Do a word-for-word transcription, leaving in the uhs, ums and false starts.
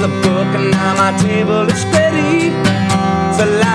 a book and now my table is steady. So